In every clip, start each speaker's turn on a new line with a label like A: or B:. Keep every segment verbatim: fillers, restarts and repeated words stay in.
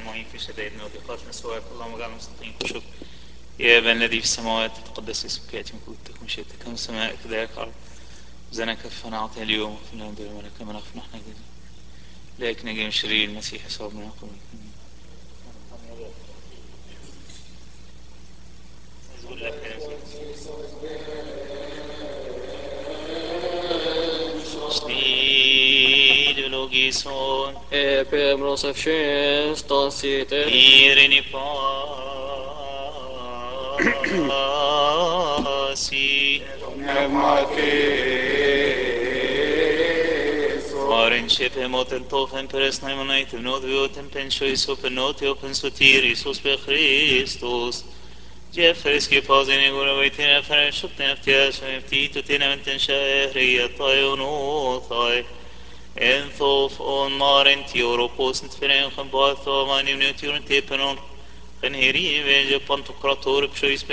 A: المعين في شدائدنا وضيقات مسواك، اللهم اجعلنا مستقيم في شكر. يا ابا الذي في السماوات تتقدس اسمك، ياتي ملكوتك ومشيئتك كما في السماء كذلك على الارض. زنا كفنا اعطيها اليوم وفي لنا دون ملك كما نغفر نحن جزيلا. لكن نجي من شرير المسيح يسوع بن يعقوب. Stil logison
B: Epe brosefshes tasite
A: irini pasi Oren shepe moten tofen peres naimonite vnod vioten pensho iso penoti open sotir Isus pe Christus Jeffres ki pazini gura vaitina feren shukten eftias eftito tina menten shahri yatayonotai En thof on maren ti Europos inte feren kan bath av man i nuturen tepenon kan heri venje pantokrator pshois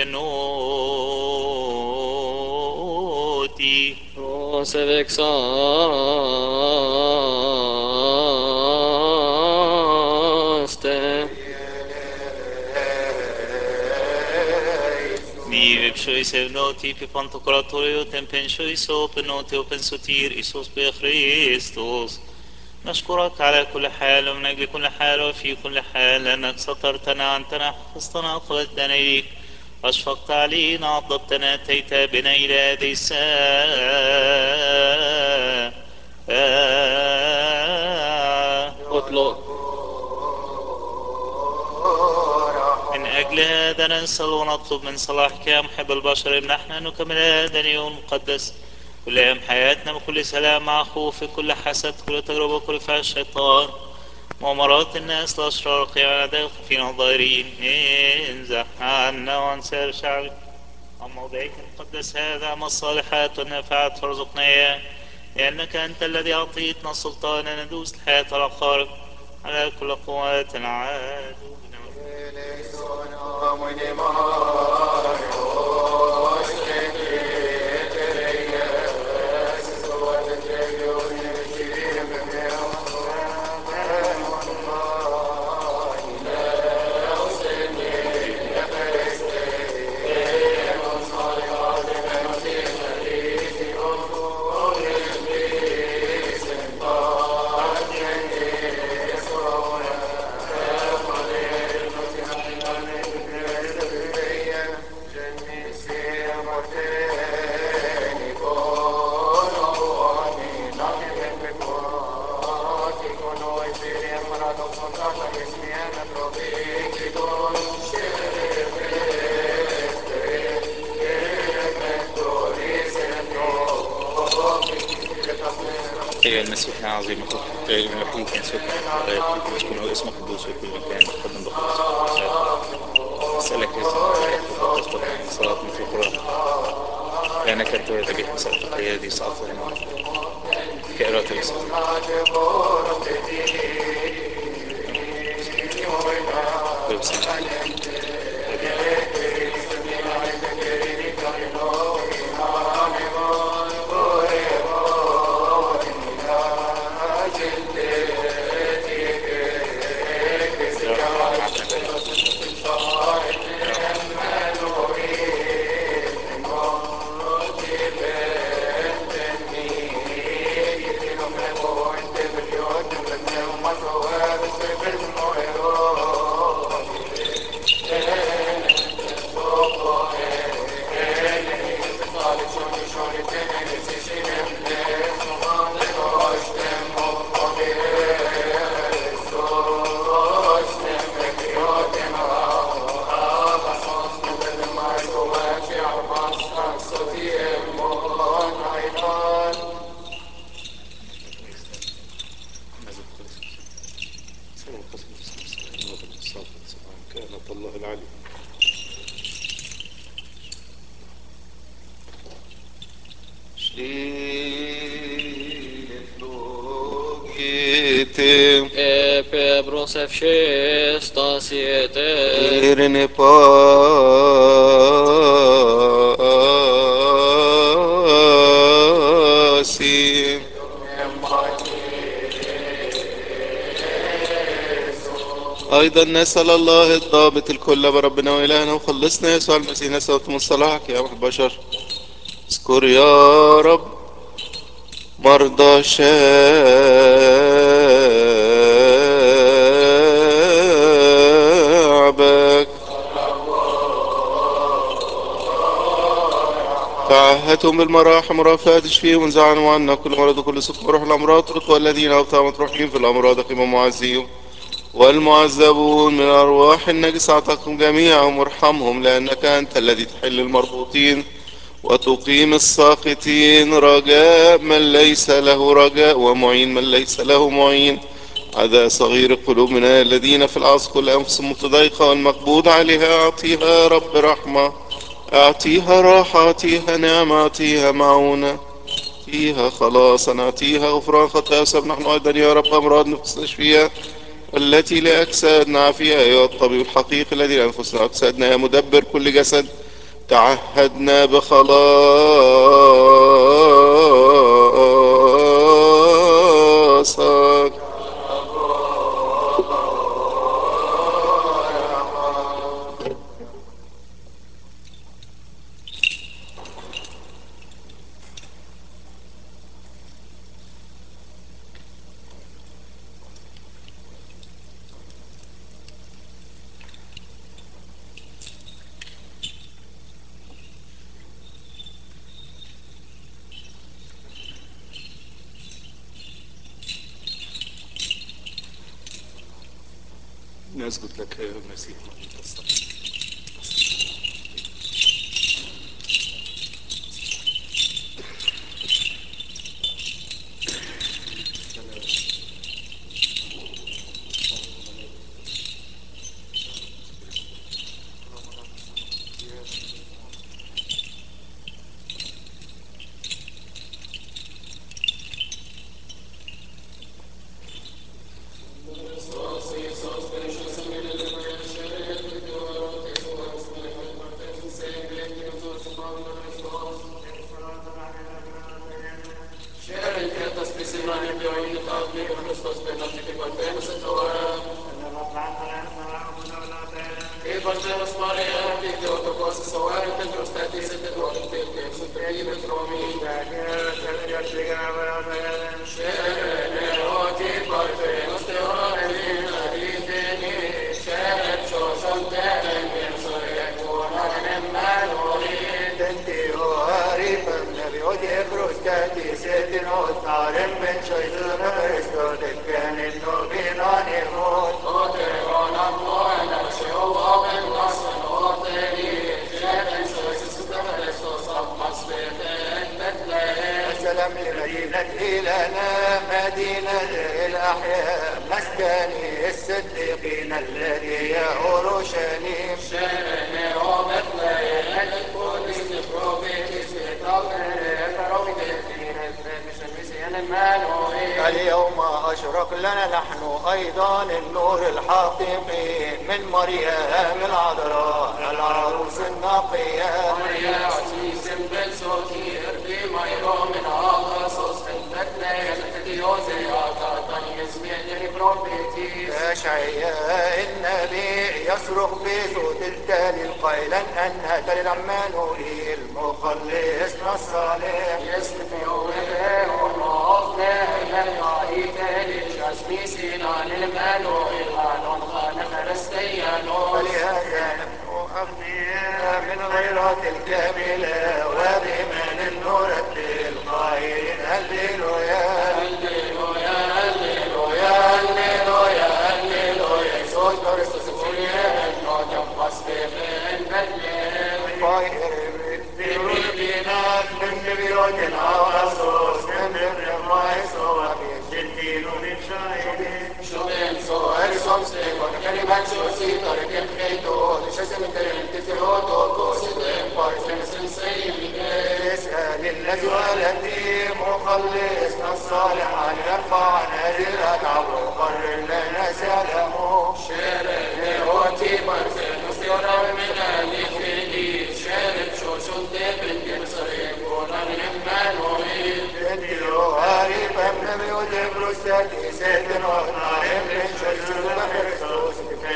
A: penoti
B: prosevexaste
A: Nive pshois evnoti pi pantokrator io tempen shois penoti open sotir Isus be Christus نشكرك على كل حال ومن أجل كل حال وفي كل حال لأنك سترتنا عنتنا حفظتنا أخذتنا إليك أشفقت علينا عضدتنا أتيت بنا إلى هذه الساعة
B: اطلق
A: من أجل هذا نسأل ونطلب من صلاحك يا محب البشر إن نحن نكمل هذا اليوم المقدس كل أيام حياتنا بكل سلام مع خوف كل حسد كل تجربة كل فعل الشيطان مؤامرات الناس الأشرار قيام الأعداء فينا الظاهرين انزح عنا وعن سائر شعبك عن موضعك المقدس هذا أما الصالحات والنافعات فارزقنا إياه لأنك أنت الذي أعطيتنا السلطان أن ندوس الحياة العقارب على كل قوات العاد أيها المسيح العظيم الخير من الوحيد كان سكر لا يكون مسكونه اسمه قدوس في كل مكان تقدم بخلاص أسألك يا تفضل تقدم صلاة مثل القرآن لأنك أنت ذبيح مسألة القيادة صعفة كإرادة الإسلام
B: Epe brosefshes tasite
C: Irene pasi أيضا نسأل الله الضابط الكل بربنا وإلهنا وخلصنا يسوع المسيح نسأل من صلاحك يا أبو البشر. اذكر يا رب مرضى شعبك، تعهدهم بالمراحم ورافات اشفيهم وانزعهم عنا كل مرض وكل سقم وروح الأمراض، ترك والذين أبطأوا مطروحين في الأمراض قيمة معزيهم، والمعذبون من الأرواح النجسة أعتقهم جميعهم وارحمهم، لأنك أنت الذي تحل المربوطين وتقيم الساقطين، رجاء من ليس له رجاء ومعين من ليس له معين. هذا صغير القلوب من الذين في العصر كل أنفس متضايقة والمقبوض عليها أعطيها يا رب رحمة، أعطيها راحة، أعطيها نعمة، أعطيها معونة، أعطيها خلاصا، أعطيها غفران خطايا. وسب نحن أيضا يا رب أمراض نفس نشفيها التي لأجسادنا عافية أيها الطبيب الحقيقي الذي لأنفسنا أجسادنا يا مدبر كل جسد، تعهدنا بخلاصك. نسجد لك يا المسيح.
D: السلام لمدينة إلهنا مدينة الأحياء مسكن الصديقين الذي يا أورشليم شأن ومثل القدس لقربك اليوم أشرق لنا نحن أيضا النور الحقيقي من مريم العذراء العروس النقية مريم عزيز بن سوتير في ميرو من أغسطس أشعياء النبي يصرخ بصوت الدليل قائلا أن دليل عمانوئيل مخلصنا الصالح يسلم يومه ونوفنا من يعيد اسمي سينان المانوئيل غانون غانا فرستيانو فلهذا نحن أغنياء من غيرات الكاملة وبمن النور القائلين هللويا هللويا هللويا هللويا هللويا يسوع كريستوس فوليا نوتم قصبين بدلين فاير بيروت من بيروت أواسوس من بيروت مايسو جنتين من شايدين شوين سوار سومستين وكلمات شوسي طريق الخيتو لشجن ترين تفيروتو كوسيدين فايزن سنسيين اسأل الذي والذي مخلصنا الصالح أن يرفع نادرة عبر قرر لنا سلامه شرد وتي برزن وستيرا من الإخيدي شرد شوشن تبن جنسر يكون الإمانوئيل انتلو هاريبا من يوجب رسالي سيدنا ونائم من شجر بخرستوس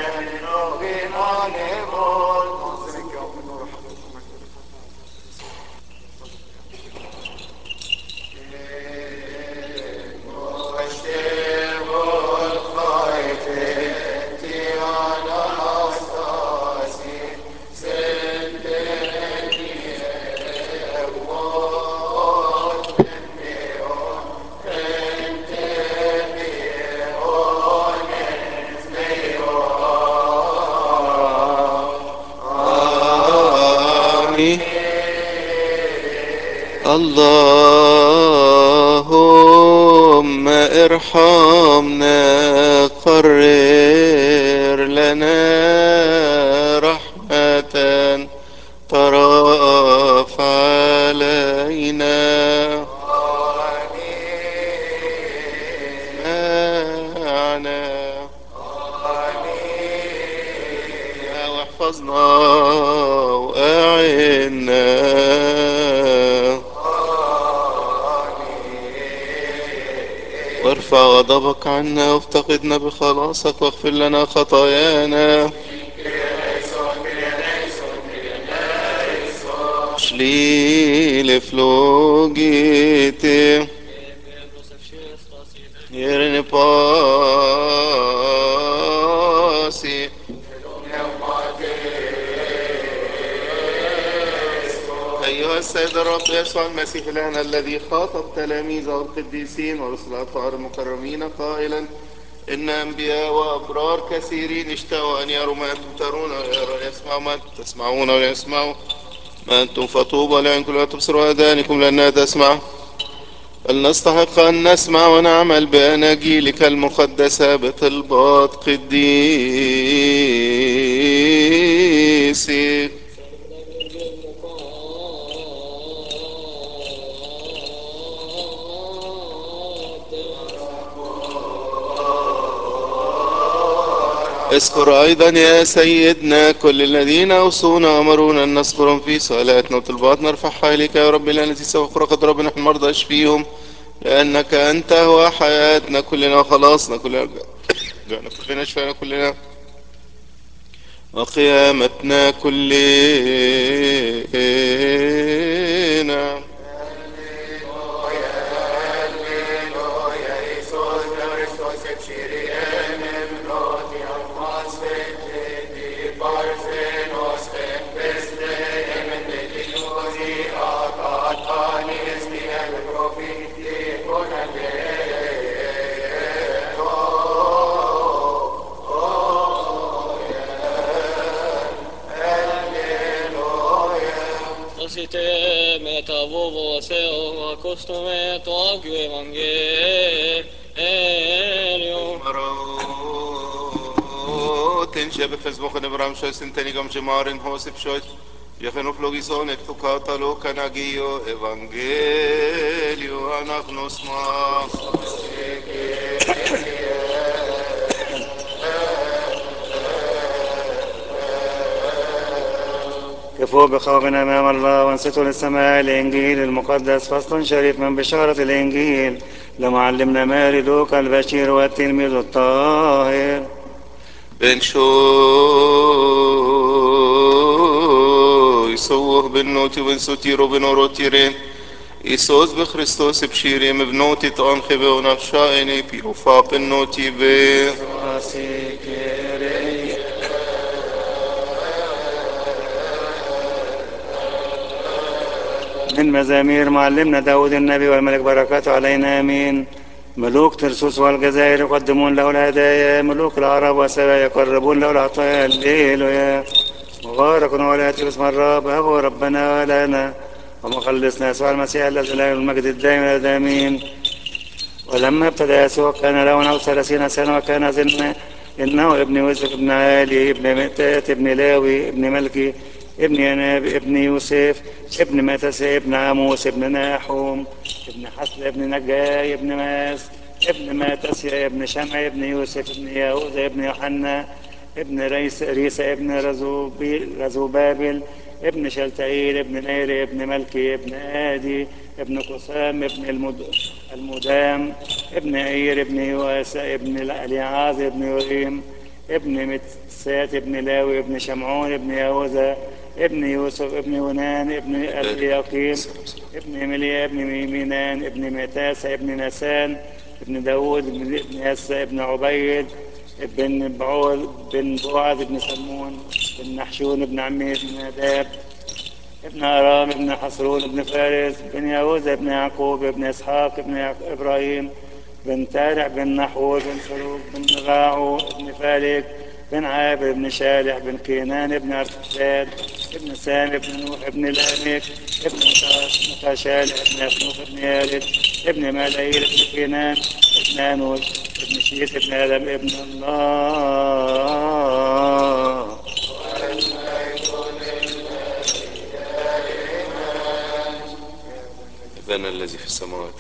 C: اللهم ارحمنا قرر لنا رحمة تراف علينا معنا واحفظنا وأعنا وارفع غضبك عنا وافتقدنا بخلاصك واغفر لنا خطايانا شليل فلوجيتي يرني باسي أيها السيد الرب يسوع المسيح الآن الذي خاطب تلاميذه القديسين ورسل الأطهار المكرمين قائلا إن أنبياء وأبرار كثيرين اشتهوا أن يروا ما أنتم ترون ويروا يسمعوا ما أنتم تسمعون ويسمعوا ما أنتم فطوبى لعينكم لا تبصروا آذانكم لأنها تسمع فلنستحق أن نسمع ونعمل بأناجيلك المقدسة بطلبات قديسك اذكر أيضا يا سيدنا كل الذين أوصونا أمرونا أن نذكرهم في صلاتنا وطلباتنا نرفعها إليك يا رب الذي سوف قد ربنا نحن مرضى اشفيهم لأنك أنت هو حياتنا كلنا وخلاصنا كلنا رجعنا كلنا شفانا كلنا وقيامتنا كلنا
B: Te metavovo seo acostume to agu evangelio.
C: مرات شبه فيسبوك نبرام شوي سنتني قم جمارن هوسف شوي يخنو فلوغيسون اكتوكاتالو كناجيو ايفانجيليو اناغنوس ما
E: كفوا بخوفنا أمام الله وانصتوا للسماع الإنجيل المقدس فصل شريف من بشارة الإنجيل لمعلمنا ماري لوقا البشير والتلميذ الطاهر
C: بن شو يسوه بنوتي ونسوتيرو بنوروتيرين إيسوس بخريستوس بشيري مبنوتي تأنخبه ونفشائني بيوفاق النوتي بي
E: من مزامير معلمنا داود النبي والملك بركاته علينا آمين. ملوك ترسوس والجزائر يقدمون له الهدايا، ملوك العرب وسبا يقربون له العطايا. الليل مبارك ولاتي باسم الرب أبو ربنا ولنا ومخلصنا يسوع المسيح الذي له المجد الدائم الى آمين. ولما ابتدى يسوع كان له نحو ثلاثين سنة وكان زنا إنه ابن يوسف ابن عالي ابن مئتات ابن لاوي ابن ملكي ابن يناب ابن يوسف ابن متسى ابن عموس ابن ناحوم ابن حسل ابن نجاي ابن ماس ابن ماتسيا ابن شمع ابن يوسف ابن يهوذا ابن يوحنا ابن ريس ريسا ابن رزوبابل ابن شلتعيل ابن نيري ابن ملكي ابن آدي ابن قسام ابن المد... المدام ابن عير ابن يواسى ابن اليعاز ابن يوريم ابن متسات ابن لاوي ابن شمعون ابن يهوذا ابن يوسف ابن يونان ابن أبي يقيم ابن مليا ابن ميمينان ابن متاسى ابن نسان ابن داود ابن يسى ابن عبيد ابن بعوذ بن بوعز ابن سلمون ابن نحشون ابن عمي ابن ناداب ابن أرام ابن حصرون ابن فارس ابن يهوذا ابن يعقوب ابن إسحاق ابن إبراهيم بن تارع بن نحور بن سروق بن راعو ابن فالك بن عابر بن شالح بن كينان بن أرتفاد ابن سام بن نوح بن لامك ابن متشالح بن أخنوخ بن يالد ابن ملايل بن كينان ابن أنوش ابن شيس ابن آدم ابن الله.
C: أبانا الذي في السماوات،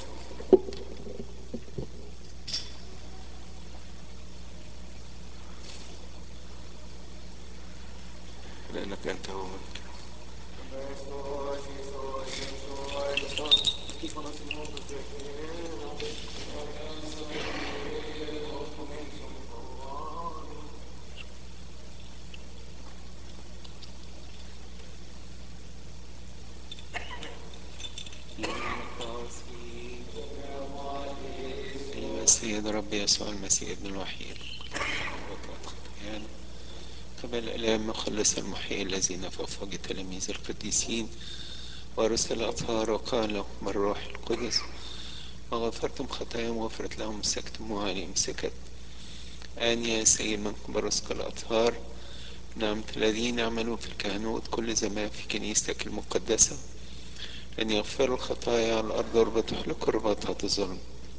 C: لأنك أنت هو ملك. أيها السيد ربي يسوع المسيح ابن الوحيد يعني قبل الآلام مخلص المحيي الذي نفى فوق تلاميذ القديسين ورسل الأطهار وقال لهم بالروح القدس وغفرتم خطاياهم وغفرت لهم مسكتموها عليهم سكت. آن يا سيد منكم برزق الأطهار نعمة الذين يعملون في الكهنوت كل زمان في كنيستك المقدسة أن يغفروا الخطايا على الأرض وتحلق رباطات الظلم.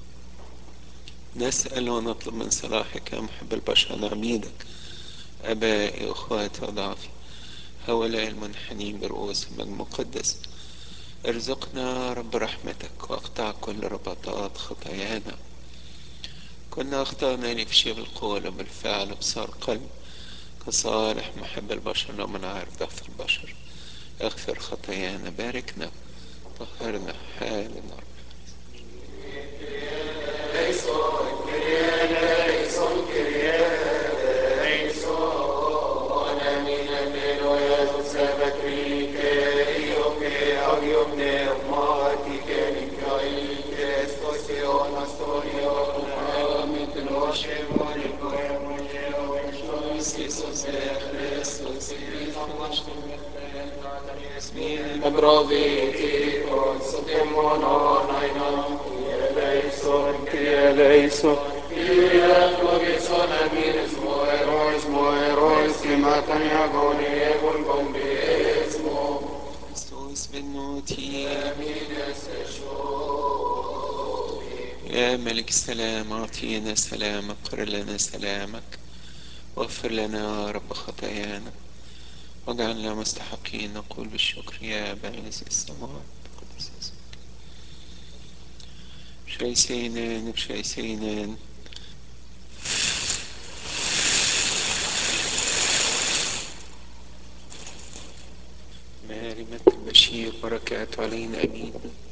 C: نسأل ونطلب من صلاحك يا محب البشر عبيدك أبائي أخواتي وضعفي هؤلاء المنحنين برؤوسهم المقدس ارزقنا رب رحمتك واقطع كل رباطات خطايانا. كنا أخطأنا لفشي بالقول وبالفعل وبصار قلب كصالح محب البشر ومن عارف ضعف البشر اغفر خطايانا باركنا طهرنا حالنا. يا ملك السلام أعطينا سلامك قر لنا سلامك واغفر لنا يا رب خطايانا واجعلنا مستحقين نقول بالشكر يا أبا الذي في السماوات قدس اسمك. بشايسينين بشايسينين ماري مت البشير بركات علينا أمين.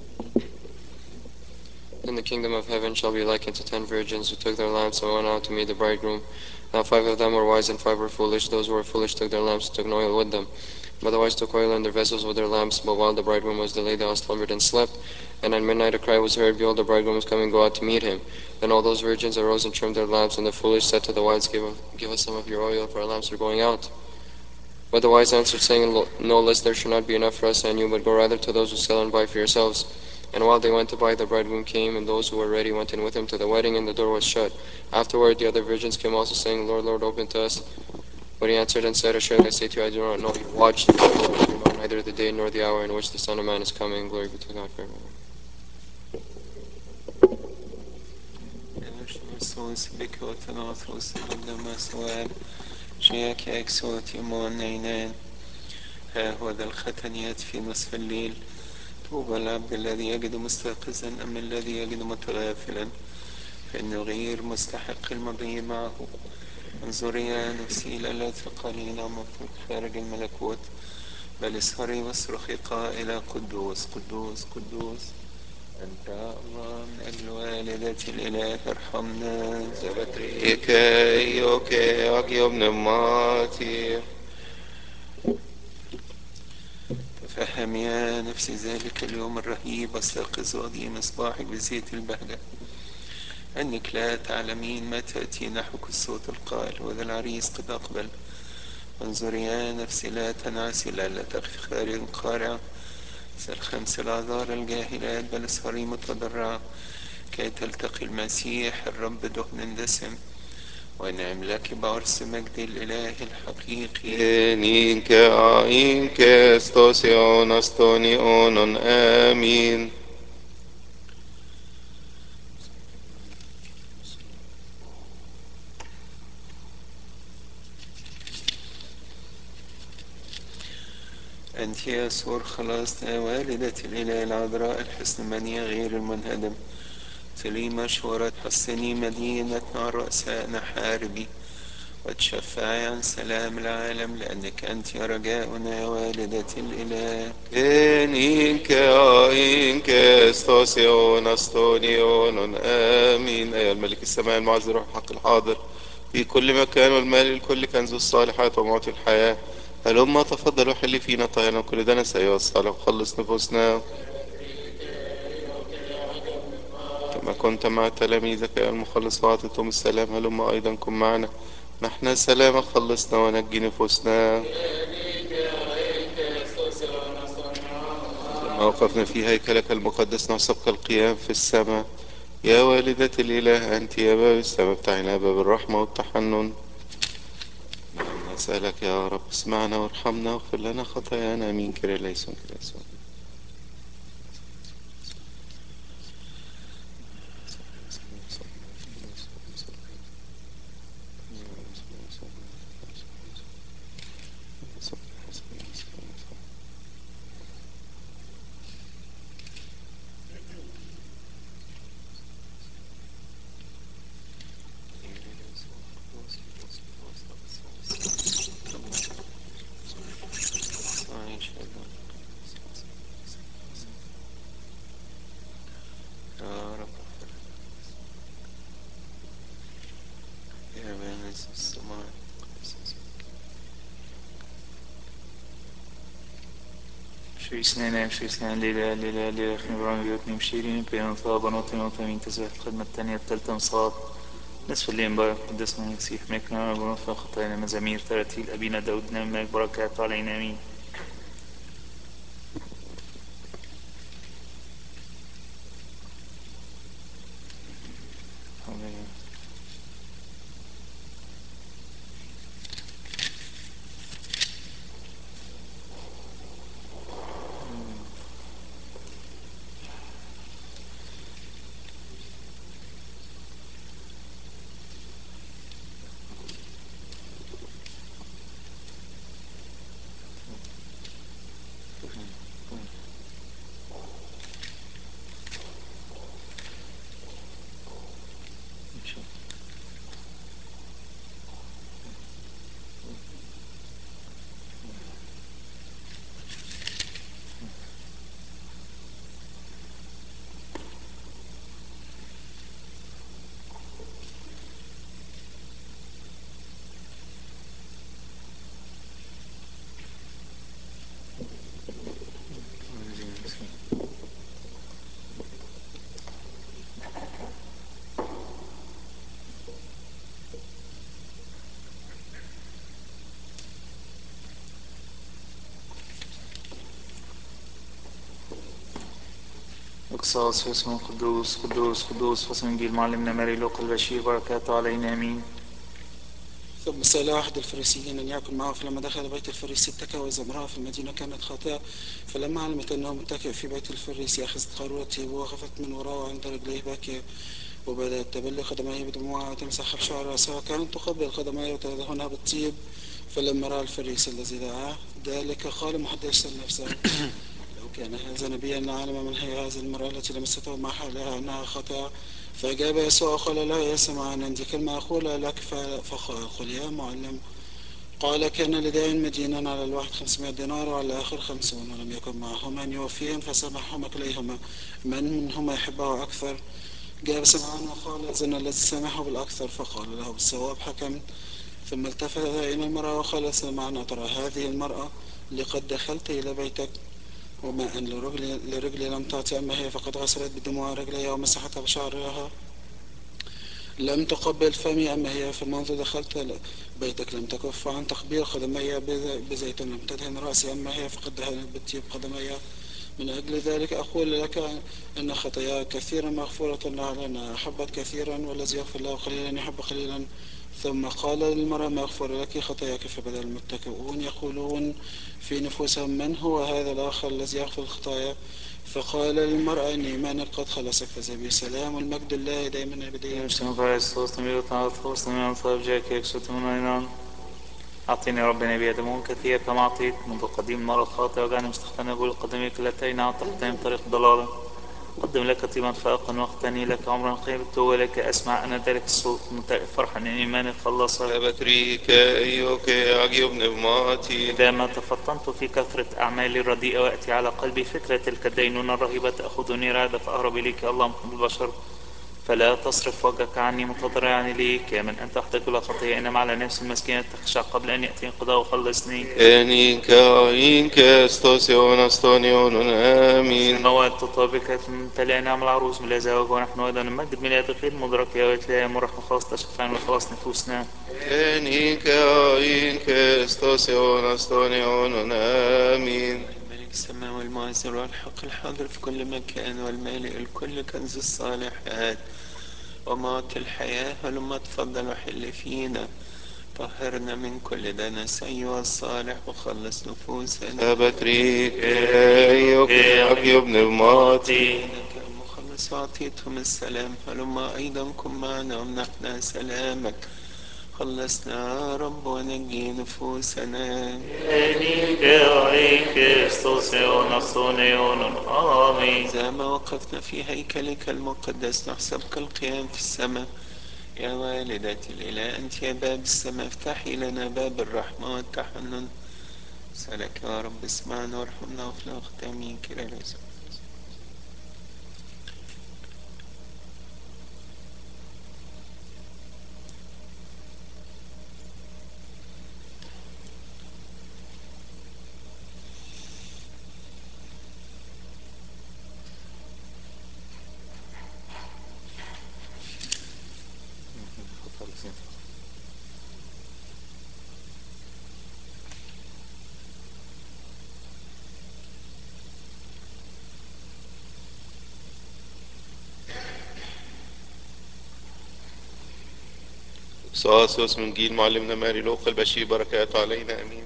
B: And the kingdom of heaven shall be likened to ten virgins who took their lamps and went out to meet the bridegroom. Now five of them were wise and five were foolish. Those who were foolish took their lamps and took no oil with them. But the wise took oil in their vessels with their lamps. But while the bridegroom was delayed, they all slumbered and slept. And at midnight a cry was heard, Behold, the bridegroom is coming, go out to meet him. Then all those virgins arose and trimmed their lamps. And the foolish said to the wise, Give, give us some of your oil, for our lamps are going out. But the wise answered, saying, No, lest there should not be enough for us and you, but go rather to those who sell and buy for yourselves. And while they went to buy, the bridegroom came, and those who were ready went in with him to the wedding, and the door was shut. Afterward the other virgins came also, saying, Lord, Lord, open to us. But he answered and said, Assuredly I say to you, I do not know you. Watch, you know neither the day nor the hour in which the Son of Man is coming. Glory be to God forever.
C: ها هو ذا الختن يأتي في نصف الليل طوبى العبد الذي يجد مستيقظا أم الذي يجد متغافلا فإنه غير مستحق المضي معه. انظري يا نفسي لا تثقلين ومفروض خارج الملكوت بل اسهري واصرخي قائلة قدوس قدوس قدوس أنت الله من أجل والدتي الإله ارحمنا زبتريك أيوك أقيم نماتي. تفهم يا نفسي ذلك اليوم الرهيب واستيقظ واضي مصباحك بزيت البهجة أنك لا تعلمين ما تأتي نحوك الصوت القائل وذا العريس قد أقبل. انظري يا نفسي لا تنعسي لألا تخفي خارج قارعة الخمس الأعذار الجاهلات بل اسهري متضرعة كي تلتقي المسيح الرب دهن دسم
F: ونعم لك بعرس مجد الإله الحقيقي.
C: إنك إنك استوسيون استونيون آمين.
F: أنت يا سور خلاص يا والدة الإله العذراء الحسن منية غير المنهدم، تلي مشورة حسني مدينتنا رؤساء نحاربي، وتشفعي عن سلام العالم، لأنك أنت رجاؤنا يا والدة الإله.
C: إنك إنك استوسيون استونيون آمين. أيها الملك السماء المعز روح الحق الحاضر في كل مكان، والمال الكل كنز الصالحات ومعطي الحياة، هلما تفضل وحل فينا طهرنا كل دنس أيها الصالح، وخلص نفوسنا كما كنت مع تلاميذك يا المخلص وأعطيتهم السلام، هلما أيضا كن معنا نحن سلام، خلصنا ونجي نفوسنا. لما وقفنا في هيكلك المقدس نحسبك القيام في السماء، يا والدة الإله أنت يا باب السماء، افتحنا باب الرحمة والتحنن. نعم نسألك يا رب اسمعنا وارحمنا واغفر لنا خطايانا، آمين. كريا ليسون كريا ليسون.
F: يا رب اغفر يا من في السماء.
A: شويسنا شويسنا ليلة ليلة ليلة خير برامج يوتني مشيرين بين طابا نوطي نوطي من تزويح الخدمة التانية التالتة مصاب نصف الليل مبارك قدسنا المسيح ميكنا ونوفى خطايانا مزامير تراتيل أبينا داود نعم بركات علينا آمين. اقصاص اسمه قدوس قدوس قدوس فصل انجيل معلمنا ماري لوقا البشير بركاته علينا امين.
G: ثم سأل أحد الفريسيين أن يأكل معه، فلما دخل بيت الفريسي اتكأ، وإذا امرأة في المدينة كانت خاطئة، فلما علمت أنه متكئ في بيت الفريسي أخذت قارورته ووقفت من وراءه عند رجليه باكية، وبدأت تبل قدميه بدموعها وتمسح بشعر رأسها، وكانت تقبل قدميه وتدهنها بالطيب. فلما رأى الفريسي الذي دعاه ذلك قال محدثا نفسه لو كان هذا نبيا لعلم من هي هذه المرأة التي لمسته مع حالها أنها خاطئة. فأجاب يسوع وقال له يا سمعان، عندي كلمة أقولها لك فقل يا معلم. قال كان لدين مدينا على الواحد خمسمائة دينار وعلى الآخر خمسون، ولم يكن معهما أن يوفيهم، فسامحهما كليهما من منهما يحبه أكثر. جاب سمعان وقال إذن الذي سامحه بالأكثر، فقال له بالصواب حكمت. ثم التفت إلى المرأة وقال سمعان أترى هذه المرأة لقد دخلت إلى بيتك وما أن لرجلي, لرجلي لم تعطي، أما هي فقد غسلت بدموع رجلي ومسحتها بشعرها، لم تقبل فمي، أما هي فمنذ دخلت بيتك لم تكف عن تقبيل قدمي بزيت، لم تدهن رأسي، أما هي فقد دهنت بالطيب قدمي. من أجل ذلك أقول لك أن خطاياك كثيرا مغفورة لنا، أحبت كثيرا والذي يغفر له قليلا يحب قليلا. ثم قال للمرأة مغفور لك خطاياك. فبدأ المتكئون يقولون في نفوسهم من هو هذا الآخر الذي يغفر الخطايا؟ فقال للمرأة إن إيمانك قد خلصك، فذهبي سلام والمجد لله دائما أبديا.
A: أعطيني ربنا بيدمون كثير كما أعطيت منذ قديم المرة الخاطئة، وجعلني مستخدما بقول قدميك التي تحتهم طريق ضلالة. قدم لك طيبا فائقا واغتني لك عمرا قيمته، ولك أسمع أنا ذلك الصوت ممتلئ فرحا إن إيماني خلصك.
C: بتريك أيوك أجيب نبماتي.
A: إذا ما تفطنت في كثرة أعمالي الرديئة وأتي على قلبي فكرة تلك الدينونة الرهيبة تأخذني رعدة فأهرب إليك اللهم قبل البشر. فلا تصرف وجهك عني متضرعا إليك يا من أنت وحدك لا خطيئة، إنما على نفس المسكينة تخشع قبل أن يأتي انقضاء وخلصني.
C: إنك إنك استوسيون استونيون آمين.
A: مواد تطابقت ممتلئة نعم العروس بلا زواج، ونحن أيضا نمجد ميلاد غير مدرك يا ويت لا مرح وخلاص تشفعنا وخلاص نفوسنا.
C: إنك إنك استوسيون استونيون آمين.
F: الملك السماوي والمعزر والحق الحاضر في كل مكان والمالئ الكل كنز الصالحات ومعطي الحياة، هلما تفضل وحل فينا، طهرنا من كل دنس أيها الصالح وخلص نفوسنا.
C: بتريك أيوك أجيب نبماتي.
F: إنك المخلص وأعطيتهم السلام، هلما أيضا كن معنا ومنحنا سلامك. خلصنا يا رب ونجي نفوسنا.
A: آمين.
F: إذا ما وقفنا في هيكلك المقدس نحسبك القيام في السماء. يا والدتي الإله أنت يا باب السماء، افتحي لنا باب الرحمة والتحنن. سألك يا رب اسمعنا وارحمنا وفي ختامين كلا لازم.
C: سواسوس من جيل معلمنا ماري لوقا البشير بركاته علينا امين.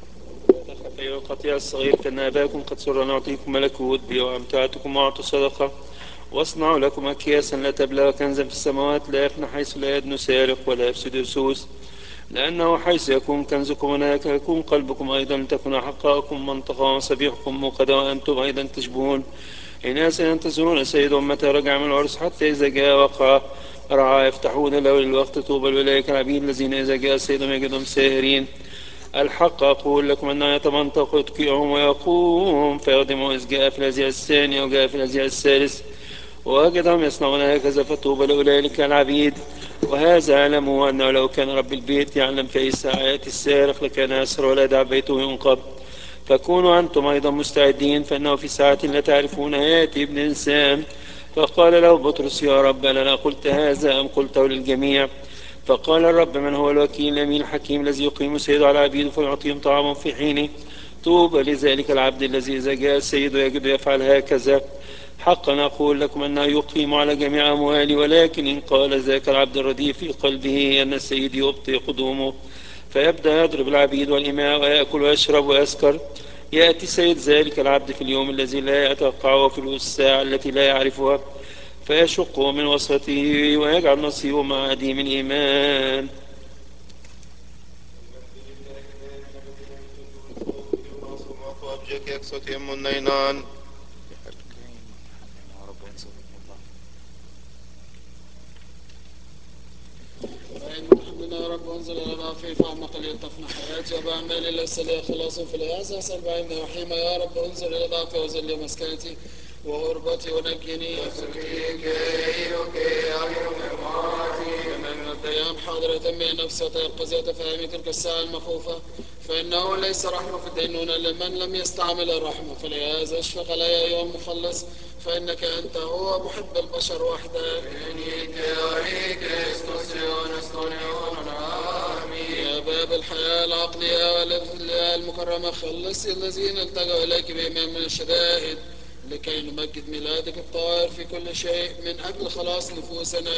H: أيها القطيع الصغير فإن أباكم قد سر أن أعطيكم ملكوت بي وأمتعتكم وأعطوا صدقة، واصنعوا لكم أكياسا لا تبلى وكنزا في السماوات لا يفنى حيث لا يدن سارق ولا يفسد سوس، لأنه حيث يكون كنزكم هناك يكون قلبكم أيضا، لتكون أحقاءكم منطقة ومصابيحكم موقدة وأنتم أيضا تشبهون إناس ينتظرون سيدهم متى رجع من العرس، حتى إذا جاء وقع رعى يفتحون له للوقت. طوبى لأولئك العبيد الذين إذا جاء سيدهم يجدهم ساهرين. الحق أقول لكم أنه يتمنطق يتكئهم ويقوم فيخدم، إذ جاء في الهزيع الثاني وجاء في الهزيع الثالث ووجدهم يصنعون هكذا، فطوبى لأولئك العبيد. وهذا اعلموا أنه لو كان رب البيت يعلم في أي ساعات السارق لكان يسر ولا يدع بيته ينقب. فكونوا أنتم أيضا مستعدين، فإنه في ساعة لا تعرفون يأتي ابن إنسان. فقال له بطرس يا رب أنا قلت هذا أم قلته للجميع؟ فقال الرب من هو الوكيل الأمين الحكيم الذي يقيم سيده على عبيده فيعطيهم طعاما في حينه؟ طوبى لذلك العبد الذي إذا جاء سيده يجد يفعل هكذا. حقا أقول لكم أنه يقيم على جميع أموالي، ولكن إن قال ذاك العبد الرديء في قلبه أن سيدي يبطئ قدومه فيبدأ يضرب العبيد والإماء ويأكل ويشرب ويسكر، يأتي سيد ذلك العبد في اليوم الذي لا يتوقعه في الساعة التي لا يعرفها فيشقه من وسطه ويجعل نصيبه مع عديم الإيمان.
G: ربنا يا رب انزل الى ضعفي فاعمق ليلطفنا حياتي وباعمالي ليس لي خلاص في الياس اسال بعين رحيمه. يا رب انزل الى ضعفي وذل مسكنتي وغربتي ونجني من الديان حاضرة تنمي نفسي وتيقظ وتفهمي تلك الساعة المخوفة، فإنه ليس رحمة في الدينونة لمن لم يستعمل الرحمة. فلهذا اشفق علي أيها المخلص، فإنك أنت هو محب البشر وحدك. يا باب الحياة العقلية والأفعال المكرمة، خلص الذين التجوا إليك بإمام من الشدائد لكي نمجد ميلادك الطاهر في كل شيء من أجل خلاص نفوسنا.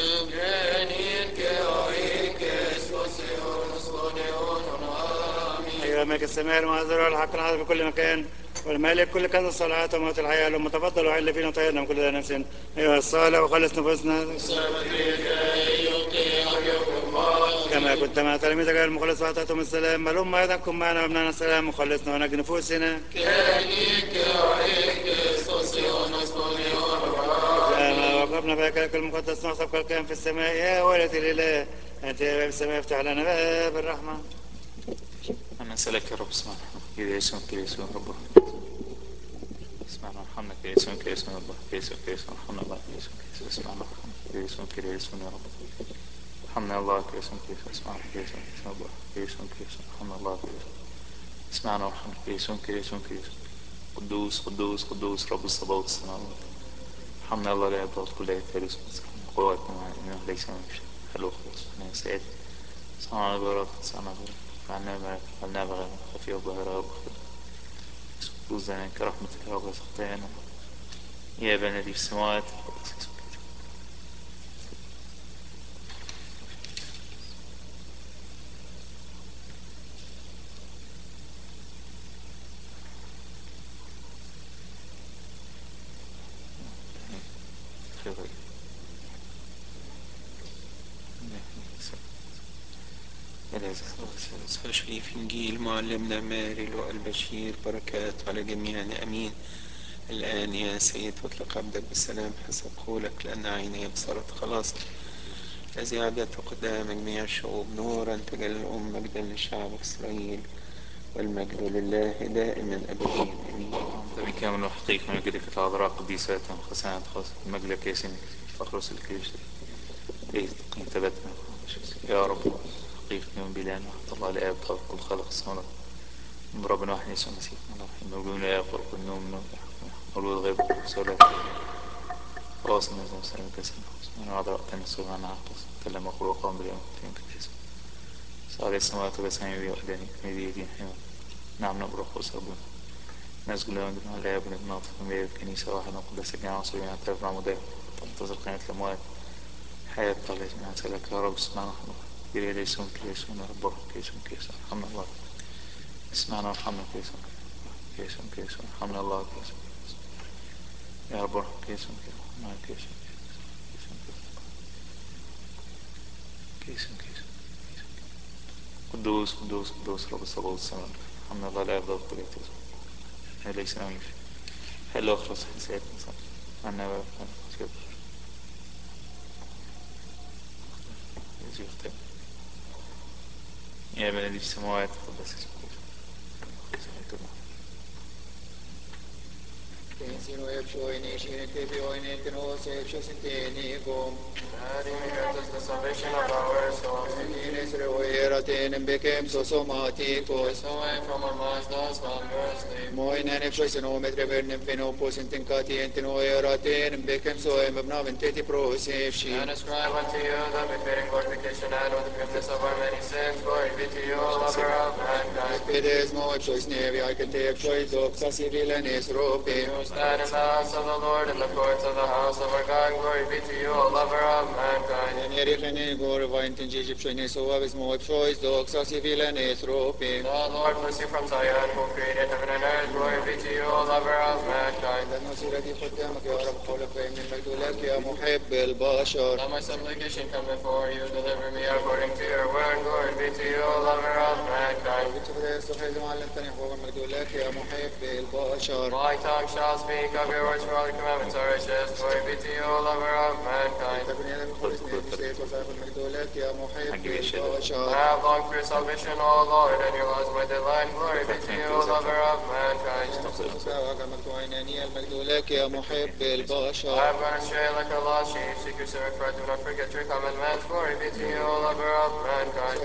E: أيها الملك السماء المعذر والحق الحاضر في كل مكان والمالك كل كنز الصلاة وموت الحياة المتفضل وعلى فينا طيرنا من كل نفس أيها الصالح وخلص نفوسنا كما كنت مع تلاميذك المخلص وأعطيتهم السلام بل هم أيضا كن معنا وابننا السلام وخلصنا ونجي نفوسنا كما وقفنا بك المقدس نحسب كل كان في السماء يا ولد الإله أنت يا باب السماء افتح لنا باب الرحمة.
A: أنا أسألك يا رب اسمعنا كده يسوع كده يسوع رب اسمعنا ارحمنا كده يسوع كده يسوع رب كده يسوع كده يسوع ارحمنا الله كده يسوع كده يسوع اسمعنا ارحمنا كده يسوع كده يسوع يا رب ارحمنا الله كده يسوع كده يسوع اسمعنا كده يسوع كده رب كده يسوع كده يسوع ارحمنا الله كده يسوع اسمعنا ارحمنا كده يسوع كده يسوع كده يسوع قدوس قدوس قدوس رب الصباوت السماوات ارحمنا الله لا يبطل كل آية ثالث قواتنا إنه ليس من شيء حلو خلاص أنا سعيد صنعنا بارك صنعنا بارك فعلنا بارك فعلنا بغير خفي وظاهرة وبخير سوزنا كرحمتك يا رب سخطينا يا بنا دي في السماوات
F: شريف إنجيل معلمنا ماري لو البشير بركات على جميعنا أمين. الآن يا سيد أطلق عبدك بالسلام حسب قولك لأن عيني بصرت خلاص الذي عدت قدام جميع الشعوب نورا تجلى الأم مجدا لشعب إسرائيل والمجد لله دائما أبدين آمين.
A: بكامل وحقيق من الجديد العذراء قديسات خسانات خاص المجد كيسين فخرس الكيش إيه تقين ثبتنا يا رب حقيقة يوم بلان وحط الله لآب طبق كل خلق السماوات من ربنا واحد يسوع المسيح الله رحمه موجود لآب طبق النوم مولود غيب سولة خلاص النظام سلام كسر من عذراء تنسوا عن عقص كلم أخوه وقام باليوم تين تكسر صار السماوات وبسامي بيقدني ميديدين حيوان نعم نبرخ وصابون ناس قلنا قلنا لا يبني بناطق من الكنيسة واحد مقدس الجامعة وصبينا اعترف مع مدافع تنتظر قناة الأموال حياة طالت من سلك يا رب اسمعنا كيري ليسون كيسون ربنا كيسون كيسون الحمد لله اسمعنا وارحمنا كيسون كيسون كيسون الحمد لله كيسون يا رب كيسون كيسون كيسون كيسون كيسون قدوس قدوس قدوس رب الصلاة والسلام الحمد لله لا يفضل كل يتوسع ليس نعيش حلو أخلص حسيت مثلا أنا بقى يختم يا بني دي في السماوات قدس اسمك
D: Tensino e pshoini shine tebi oine tenos e pshosinteni gom. Daddy, we grant us the salvation of our souls. Ines revoera tenem becem sosomaticos. So and from our minds thus conversely. Moinen e pshosinometre vernem phenopos intincati entinoera tenem becem soem abnaventeti prosefshi. And ascribe unto you the befitting glorification and of the forgiveness of our many sins. Glory be to you, lover of mankind. Pedes mo pshois nevi, I can take pshois doxa civilenes rope. Stand in the house of the Lord, in the courts of the house of our God. Glory be to you, O lover of mankind. The Lord bless you from Zion, who created heaven and earth. Glory be to you, O lover of mankind. Let my supplication come before you. Deliver me according to your word. Glory be to you, O lover of mankind. My tongue shall speak of your words, for all the commandments are righteous. Glory be to you, O lover of mankind. I have longed for your salvation, O Lord, and your laws my delight. Glory be to you, O lover of mankind. I have gone astray like a lost sheep. Seek your servant, for I do not forget your commandments. Glory be to you, O lover of mankind.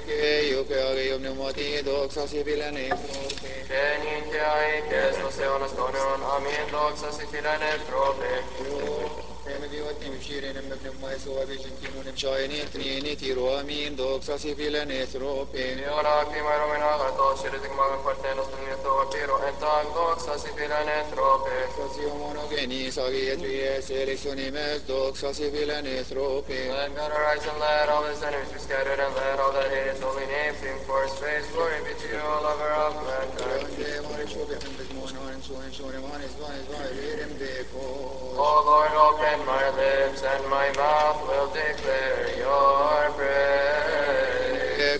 D: Kenin ke aikes, no se onas konon, amin, doxa si tirane probe. نم بشيرين مبن ما يسوى بجنتين ونمشاينين تنيني تيرو امين دوك ساسي في لنثروبين
B: يونا في ميرو من اغا شردك ما فرتين اصلين يثوى بيرو انتاك دوك ساسي في لنثروبين
D: ساسي ومونوغيني ساقية في سيليسوني مز دوك ساسي في لنثروبين
B: Let God arise and let all his enemies be scattered, and let all that hate his holy name sing for his face. Glory be to you, lover of mankind. O Lord, open my lips, and my mouth will declare your praise.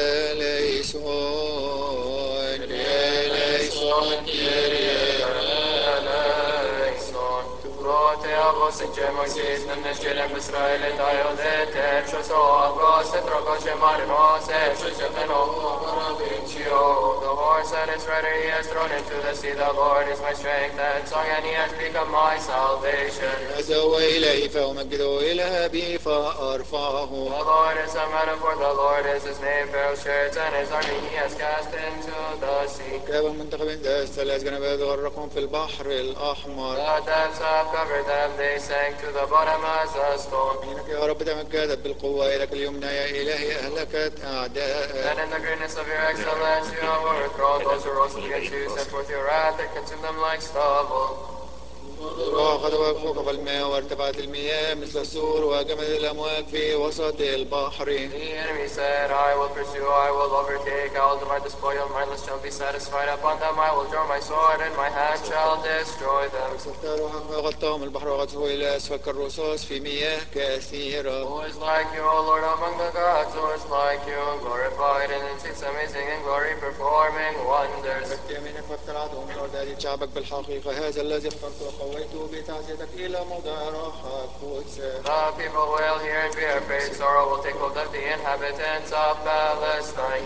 B: Te avos in Moises, nem nescerem Israele, taio de te, čo so agos, et rogoše marinos, et shusheteno, Paravincio. The horse and its rider he has thrown into the sea, the Lord is my strength and song, and he has become my salvation.
D: إليه فأمجده إلى بي فأرفعه.
B: The Lord is a metaphor, the Lord is his name, Pharaoh shirts and his army he has cast into the sea.
D: كتاب المنتخبين داس ثلاث جنبات غرقهم في البحر الأحمر.
B: The depths have covered them, they sank to the bottom as a stone.
D: إنك يا رب تمجدت بالقوة إليك اليمنى يا إلهي أهلكت أعداءك.
B: And in the greatness of your excellence you have overthrown those who rose against you, sent forth your wrath and consumed them like stubble.
D: وغضبك فوق الماء وارتفعت المياه مثل السور وجمد الأمواج في وسط البحر.
B: The enemy said, I will pursue, I will overtake, I will divide the spoil, my list shall be satisfied upon them, I will draw my sword, and my hand shall destroy them.
D: وغطاهم البحر وغطسه إلى أسفل كالرصاص في مياه كثيرة.
B: Who is like you, O Lord, among the gods? Who is like you, glorified in its amazing and glory, performing wonders?
D: يمينك فابتلعتهم من أرض شعبك بالحقيقة هذا الذي اخترته وقويته بتعزيتك إلى موضع راحة قدسك.
B: The people will hear and be afraid, sorrow will take hold of the inhabitants of Palestine.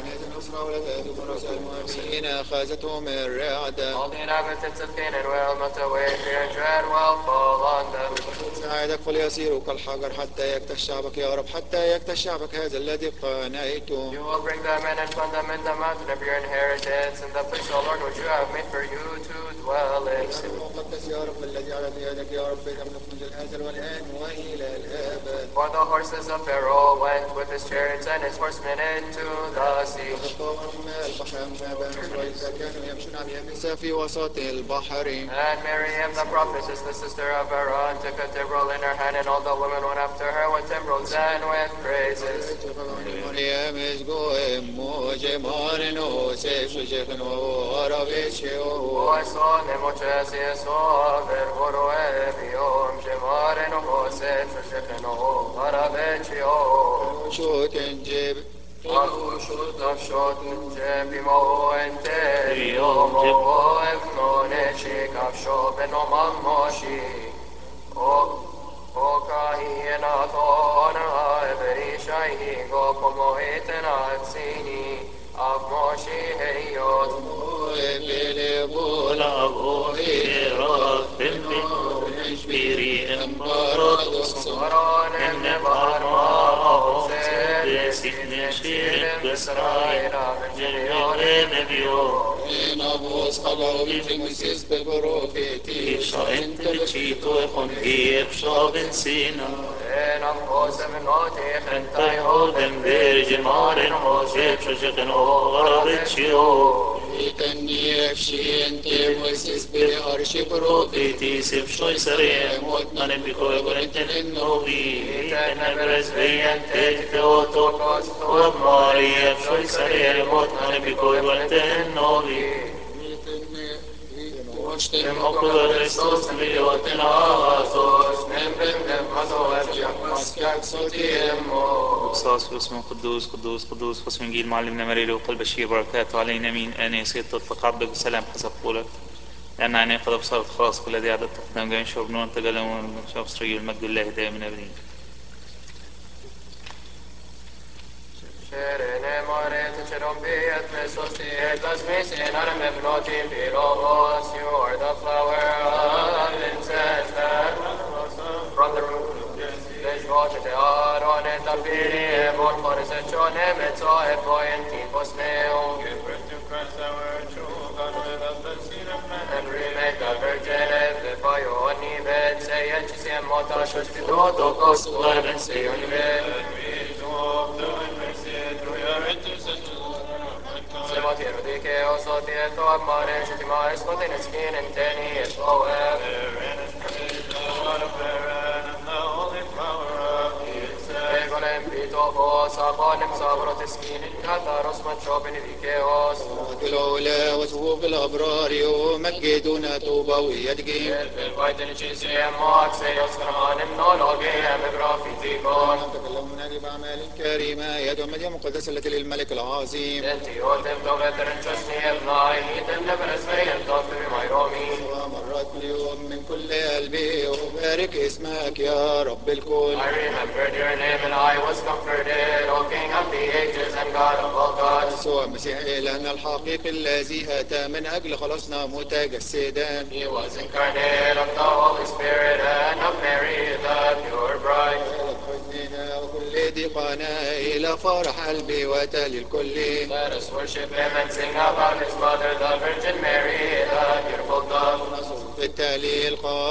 D: أخذتهم الرعدة.
B: All the inhabitants of Canaan will melt away, fear and dread will fall on them.
D: ساعدك فليصيروا كالحجر حتى يكتش شعبك يا رب حتى يكتش شعبك هذا الذي قنيته.
B: You will bring them in and plant them in the mountain of your inheritance, in the place, O Lord, which you have made for you to dwell in. For the horses of Pharaoh went with his chariots and his horsemen into the sea. And Miriam the prophetess, the sister of Aaron, took a timbrel in her hand, and all the women went after her with timbrels and with praises. Avushut avshot jebimo enteriomo evmonechik avsho benomam moshi o o kahianathon everishai go como etenatsini av moshi heyot
A: ولا أغفر بمشبيري أمبارات
B: Soran
A: إن
B: and
A: بارما
B: Nevarma
A: سيدسين شير بسرائيل جنيور نبيو إيشا أنت بتشيتو يخون هيب شابن سينا
B: En of course, seven not
A: أنت يهودن بيرج مارن هوشيب شجقن ورابتشيو بروفيتي سيب شوي سريع موتنا بكوي ولنتن النوبي تنبرز بيان تيجي وطوكوس وماري شوي سريع موتنا بكوي ولنتن النوبي Mokuva Christos miliotina asos nembem nemazo افجع مسكك صوتيمو
I: قصاص واسمه قدوس قدوس قدوس قسم انجيل معلمنا مريل وقلب بشير بركاته علينا مين ان يسير تطلق عبدك بسلام حسب قولك لان عيني قد ابصرت خلاص كل ذي عدد تقدم جاين شرب نون تقلمون شاف سري المجد الله دائما ابدين
B: Sherene moret cherom biet mesosti et las mesin arm evnoti piromos. You are the flower of incense that from the root of Veshvot et Aaron et apiri evon foris et chonem et so et poenti posneo. Give birth to Christ our true God with us the seed of man and remake the virgin, if by your nivet, say and she say, Mota, should be not of course, love and say on nivet. Semoti erudike osoti eto amare shutima escotin eskin and teni et poem. Egonem pito vos abonem sabrot eskin in kataros machobin vikeos.
D: الأولى وصفوف الأبرار يمجدون طوبى ويدقين
B: Vaiten chisem moak se oskranem nologem grafitikon.
D: تكلمون بأعمال كريمة يد مدينة مقدسة التي للملك العظيم
B: Tiotem doveteren chosniev nai hitem neberesveyen tofri mairomi.
D: ومرات اليوم من كل قلبي أبارك اسمك يا رب الكل.
B: I remembered your name and I was comforted, O King of the ages and God of all gods.
D: يسوع المسيح إلهنا الحقيقي الذي أتى من أجل خلاصنا متجسدا.
B: He was incarnate of the Holy Spirit and of Mary, the pure bride.
D: حزننا وكل ضيقنا إلى فرح قلبي وتالي الكل.
B: Let us worship him and sing about his mother, the Virgin Mary, the beautiful dove.
D: في التالي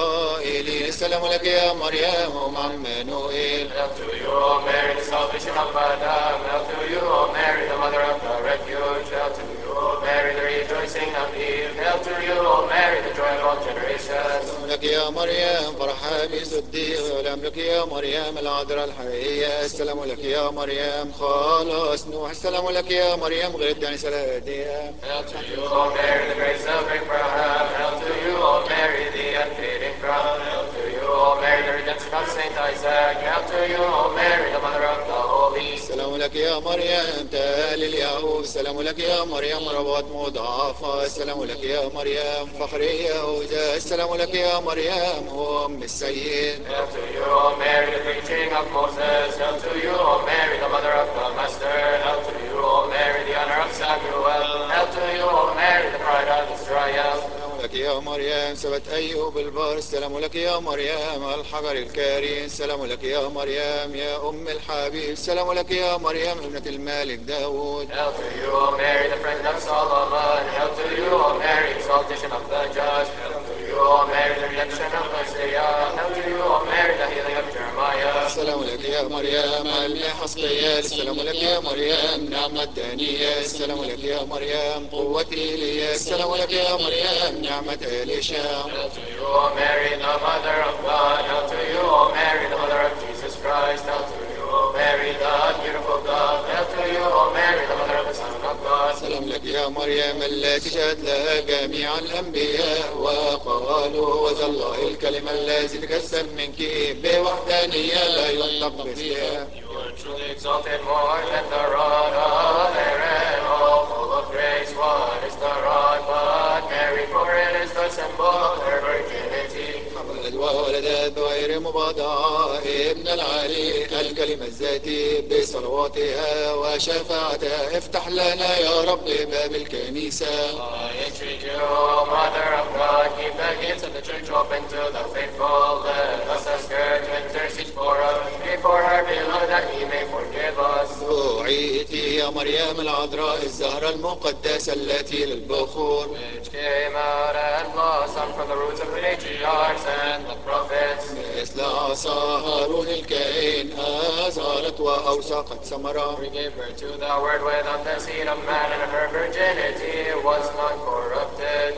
D: القائل السلام لك يا مريم أم عمانوئيل.
B: Hail to you, O Mary, the salvation of Adam. Hail to you, O Mary, the mother of the refuge. Hail to you, O Mary, the rejoicing of Eve. Hail to you, O Mary, the joy of all generations.
D: لك يا مريم فرحة بصديق سلام لك يا مريم العذراء الحقيقية. السلام لك يا مريم خلاص نوح. السلام لك يا مريم غير الدنيا الهادية.
B: Hail to you, O Mary, the grace of Abraham. Hail to you, O Mary, the unfading crown. Hail to you, O Mary, the redemption of Saint Isaac. Hail to you, O Mary, the mother of the holy.
D: السلام لك يا مريم تالي اليهود. السلام لك يا مريم رباط مضاعفة. السلام لك يا مريم فخر يهوذا. السلام لك يا مريم أم السيد.
B: Hail to you, O Mary, the preaching of Moses. Hail to you, O Mary, the mother of the Master. Hail to you, O Mary, the honor of Samuel. Hail to you, O Mary, the pride of Israel.
D: السلام لك يا مريم سبت أيوب البار. السلام لك يا مريم الحجر الكريم. السلام لك يا مريم يا أم الحبيب. السلام لك يا مريم ابنة الملك داود.
B: Hail to you, O Mary, the friend of Solomon. Hail to you, O Mary, exaltation of the just. Hail to you, O Mary, the redemption of Hosea. Hail to you, O Mary, the healing of Jeremiah.
D: السلام لك يا مريم المحصقية. السلام لك يا مريم نعمة دانية. السلام لك يا مريم قوة إيليا. السلام لك يا مريم نعمة إليشا.
B: Hail to you, O Mary, the mother of God. Hail to you, O Mary, the mother of Jesus Christ. Hail to you, O Mary, the beautiful dove. Hail to you, O Mary, the mother of the Son of God.
D: سلام لك يا مريم التي شهد لها جميع الأنبياء وقالوا وذا الله الكلمة الذي تجسد منك بوحدانية لا ينطق بها.
B: You are truly exalted more than the rod of Aaron, oh, full of grace. What is the rod but Mary? For it is the symbol of her virginity.
D: حملت وولدت بغير مباضعة ابن العلي الكلمة الذاتي بصلواتها وشفاعتها. افتح لنا يا رب باب الكنيسة.
B: I entreat you, Mother of God, keep the gates of the church open to the faithful. Let us ask her to intercede for us before her beloved, that he may forgive us.
D: دعيتي يا مريم العذراء الزهرة المقدسة التي للبخور.
B: Which came out and blossomed from the roots of the patriarchs and the prophets.
D: مثل عصا هارون الكائن أزهرت وأوسقت ثمرة.
B: We gave birth to the word without the seed of man, and her virginity was not corrupted.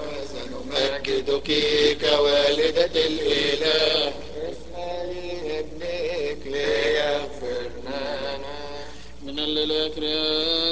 D: نمجدك كوالدة الإله. اسمعي ابنك ليغفر لنا من الأكرياء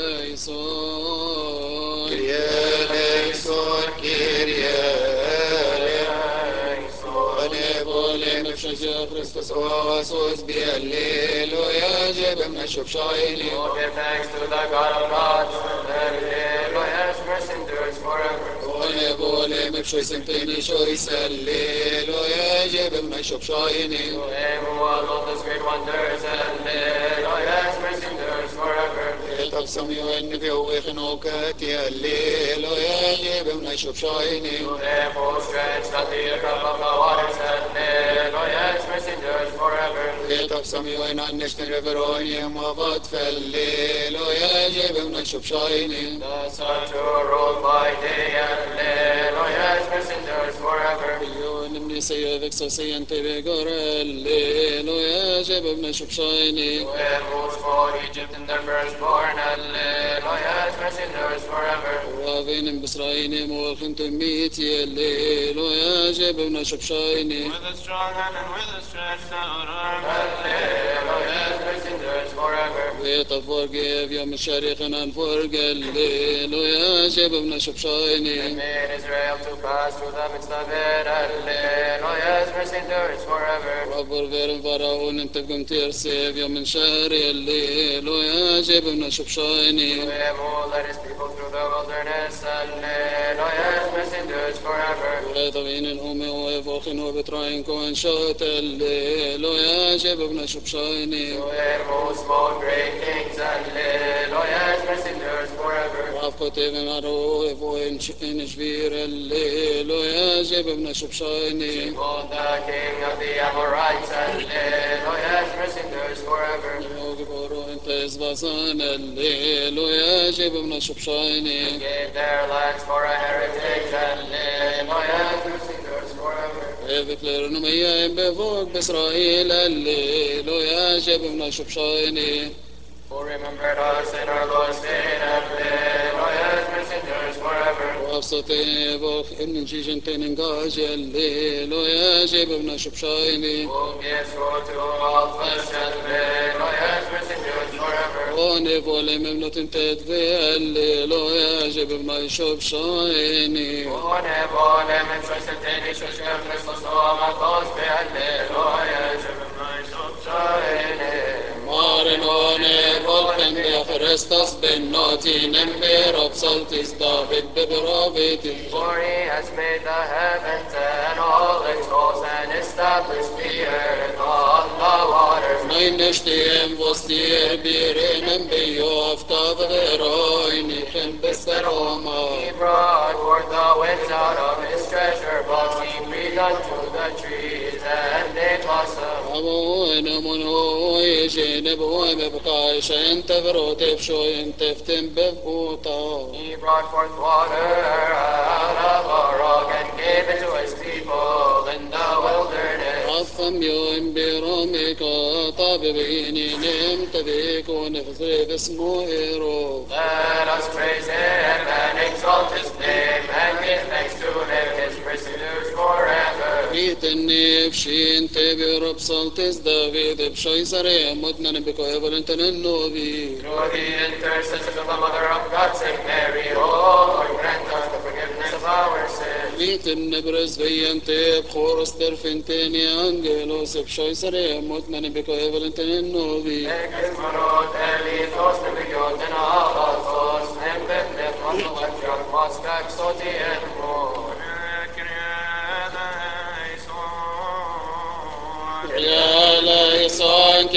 D: ليسون. كرياء ليسون كرياء ليسون. ونبول مفشجة Christus oasus بيالليل ويجب من الشبشايني.
B: Oh, give thanks to the God of gods, Hallelujah, His mercy endures forever.
D: ونبول مفشوي سمتني شو يسلل ويجب من الشبشايني.
B: To him who alone does great wonders, Hallelujah, His mercy endures forever.
D: تبسمي وإن في وخنوكات يالليل ويجب Yajib and Nashub Shaini.
B: To them who stretched at the cup of the waters and live, O yes, messengers forever.
D: Yet of Samuel and Nishni Reveronium of Atfelil. Yajib and Nashub Shaini.
B: The sun to rule by day and live, O yes, messengers forever.
D: Yon Nimni Sayavik Sosian Tevegorel. Yajib and Nashub Shaini.
B: To him who smote Egypt in their firstborn and live, O yes, messengers forever.
D: وابن بسرائيل موخنتم ميتي الليل ويجب ونشب شايني.
F: With a strong hand and with a stretched out arm.
B: O yes, messengers forever.
D: ويتفرق يوم الشريق ننفرق الليل ويجب ونشب شايني.
B: Made Israel to pass through the midst of it and live, O yes, messengers forever.
D: وعبر فيرن فراون انتبقم تيرسيف يوم شاري الليل ويجب ونشب شايني.
B: To him who led his people through the wilderness and live, O yes, messengers forever.
D: ويطغين الأمم ويفوخن وبتراين كون شوت الليل ويجب ونشب شايني.
B: To him who smote great kings and live, O yes, messengers forever.
D: وعفقت ابن عروف وإن شبير الليل ويجب ونشب شايني.
B: Behold the king of the Amorites and live, O yes, messengers forever.
D: وقبروا انت إزباسان الليل ويجب ونشب شايني.
B: Gave their lands for a heritage and live, O yes, messengers forever.
D: ويذكر نميين بفوق بإسرائيل الليل ويجب ونشب شايني.
B: Who remembered us in our low state and live, O yes, messengers forever.
D: وأبسطي بوخ إن جيجن تننقاج الليل ويجب ونشب شايني.
B: Who gives food to all flesh and live, O yes, messengers forever.
D: ونفولي ممنوت تدفي الليل ويجب ونشب شايني.
B: One born and trusted in his shem Christos Oma Kos be and O yes,
D: Marinone volken de Christus ben noti nember of saltis David beberaviti.
B: For he has made the heavens and all its hosts and established the earth on the waters.
D: Neinestiem vostier birenem bio aftav veroini chem besteroma.
B: He brought forth the winds out of his treasure box. He breathed unto the trees and they blossom.
D: Avoin amon hoi jeneb hoi bebkai shen tevrot efshoy teftem bevuta.
B: He brought forth water out of a rock and gave it to his people in the wilderness.
D: عفم يوم برامك طاببيني نمت بيك ونخزف اسمه هيرو.
B: Let us praise him and exalt his name and give thanks to him, his prisoners forever.
D: بيت النفشي انت برب صلتس دافيد بشوي سريع مدنا بكو ايفلنتن النوبي.
B: Through the intercession of the Mother of God, Saint Mary, oh Lord, grant us the forgiveness of our sins.
D: بيت النبرز في انت بخورس ترفنتيني انجلوس بشوي سريع مدنا بكو ايفلنتن النوبي.
B: Ekismarot elitos nebiot en agathos, nembet matolachak maskak soti en mo.
D: يا ليسان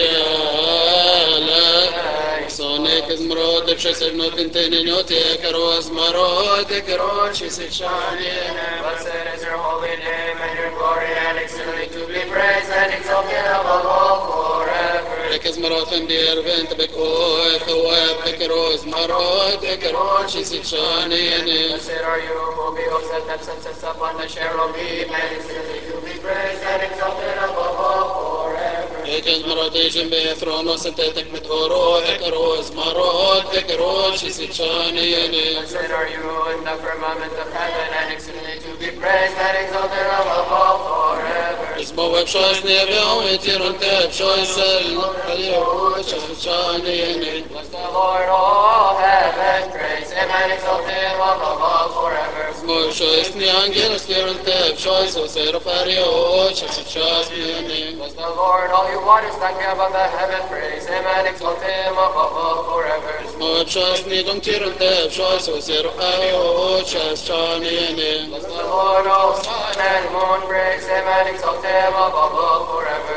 D: كريالا صونيك زمرود بشسر نوتن تنينوتي كروز مرود كروش سيشاني.
B: Blessed is your holy name and your glory and exceedingly to be praised and exalted above all forever.
D: لك زمرود دير بنت بك اوه ثواب كروز مرود كروش سيشاني.
B: Blessed are you who beholds the depths and sits upon the cherubim and exceedingly to be praised and exalted above all forever.
D: لك زمرود يجن بثرون سنتك متورو كروز مرود كروش سيشاني.
B: Blessed are you in the firmament of heaven and exceedingly to be praised and exalted above all forever.
D: اسمه بشويس نبي ويتيرون تبشويس اليهود شانيني.
B: Bless the Lord, all heaven, praise him and exalt him above all forever.
D: اسمه بشويس نيانجيل ستيرون تبشويس وسير فريود شانيني.
B: Bless the Lord, all you waters that be above the heaven, praise him and exalt him above all forever.
D: اسمه بشويس نيدم تيرون تبشويس وسير فريود شانيني.
B: Bless the Lord, all sun and moon, praise him and exalt him above all forever.
D: اسمه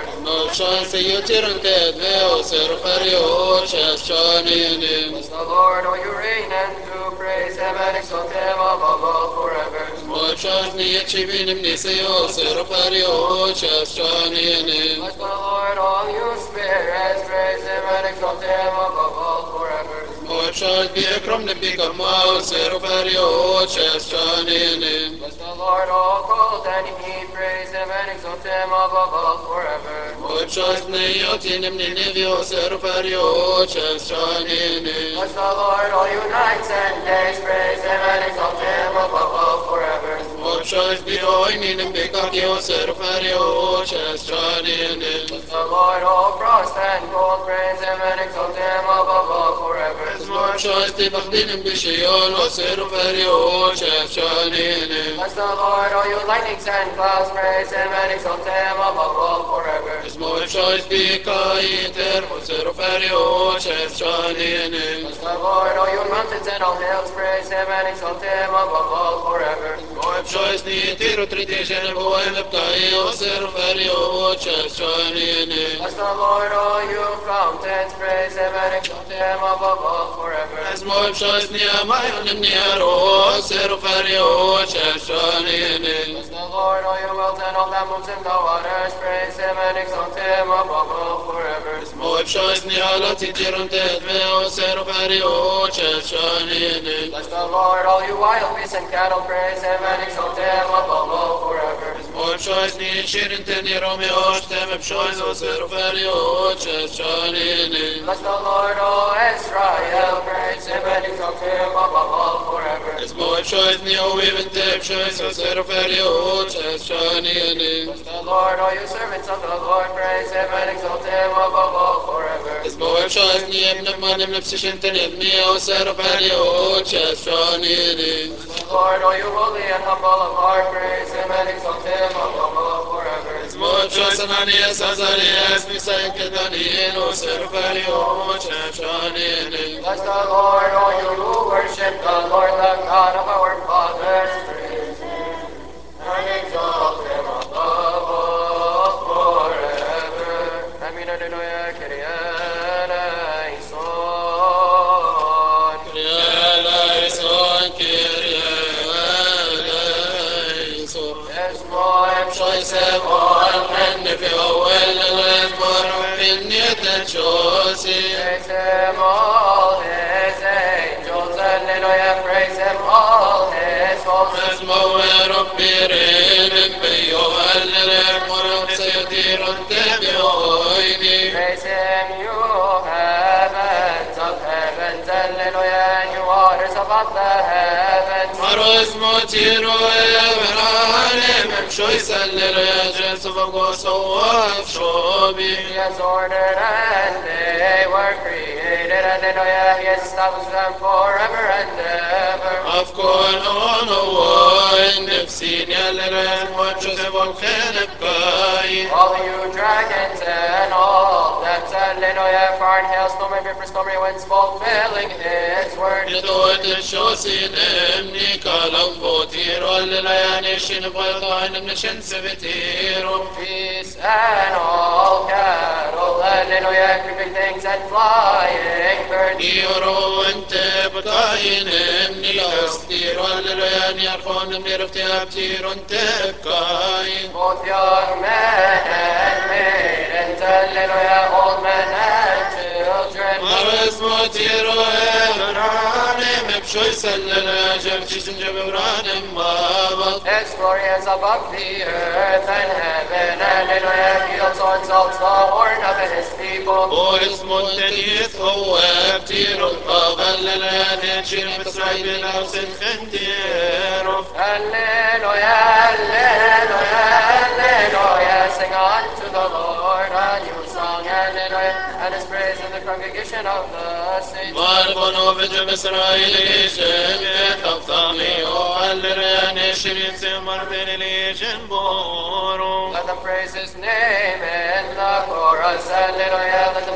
D: Mochon se you tirun ted veo ser fario ches chaninin.
B: Bless the Lord, all you reign and do praise him and exalt him above all forever.
D: Mochon ni chivinim ni se yo ser fario ches chaninin.
B: Bless the Lord, all you spirits, praise him and exalt him above all forever.
D: Mochon bi ekrom ne bi kama ser fario ches chaninin.
B: Bless the Lord, all cold and heat, praise him and exalt him above all forever.
D: Mochon ne yo tinim ni nevio ser fario ches chaninin.
B: Bless the Lord, all you nights and days, praise him and exalt him above all forever.
D: Mochon bi oininim bi kakio ser fario ches chaninin.
B: Bless the Lord, all frost and cold, praise him and exalt him above all forever.
D: Mochon bi bachdinim bi shion o ser fario ches chaninin.
B: Bless the Lord, all you lightnings and clouds, praise him and exalt him above all forever.
D: Mochon bi kaiter o ser fario ches chaninin.
B: Bless the Lord, all you mountains and all hills, praise him and exalt him above all forever.
D: Mochon ni tiro tritijen boem bkai o ser fario ches chaninin.
B: Bless the Lord, all you fountains, praise him and exalt him above all forever.
D: Mochon ni amayonim ni aro ser fario ches chaninin.
B: Bless the Lord, all you wells and all that moves in the waters, praise him and exalt him above all forever.
D: Mochon ni alati tirun ted veo ser fario ches chaninin.
B: Bless the Lord, all you wild beasts and cattle, praise him and exalt him above all forever.
D: Mochon ni shirin teni romi oshtem bshoy o ser fario ches chaninin.
B: Bless the Lord, all Israel, praise him and exalt him above all forever.
D: Mochon ni ovim te bshoy o ser fario ches chaninin.
B: Bless the Lord, all you servants of the Lord, praise him and exalt him above all forever.
D: Mochon ni ibn manim nefsishin teni ibni o ser fario ches chaninin.
B: Bless the Lord, all you holy and humble of heart, praise him and exalt him above all forever.
D: Mochon sananias azarias misayin kedanin o ser fario ches chaninin.
B: Bless the Lord, all you who worship the Lord, the God of our fathers, praise him and exalt him above all forever. Amen. Alleluia. Kyrie eleison.
D: Eleison, Kyrie eleison.
B: اسمه
D: Shoy sevon men fi awel lemor fin yetet shosi.
B: Praise him, all his angels. Alleluia. Praise him, all his hosts.
D: Esmo Rabbi renim beyo el lemor seyotirun tebeoini.
B: Praise him, you heavens of heavens. Alleluia. And you waters above the heavens.
D: Maros motiro evranim shoy seller yejes vogos of shobi.
B: He has ordered and they were created. Alleluia. He established them forever and ever.
D: Afkon ono woin nefsin yellerem وجزب الخيل بكاي.
B: All you dragons and all that's Alleluia. For in hailstorm and vapor stormy winds fulfilling his word.
D: يدود الشوسين امني كالم بوتيرو الليانيشن بيضان نشن سبتيرو.
B: Peace and all cattle. Alleluia. Creeping things and flying birds.
D: يورو انت بكاين امني لاستيرو الليان يرفون ميرفتي ابتيرو انت بكاين.
B: Both young men and maidens. Alleluia. Old men and children.
D: مرز موتيرو ابرانم بشوي سلنا جبتي سنجب ابرانم بابط.
B: His glory is above the earth and heaven. Alleluia. He also exalts the horn of his people.
D: واسم التنيث هو ابتيرو القابل لنا نشير بسعيد نفس الخنديرو.
B: Alleluia, Alleluia, Alleluia. Sing unto the Lord a new song. Alleluia. And his praise in the congregation of the saints.
D: ماربونو بجم اسرائيل جميع خطامي وعلر نشير يتمر بين ليجن بورو.
B: Let them praise his name in the chorus. Alleluia. Let them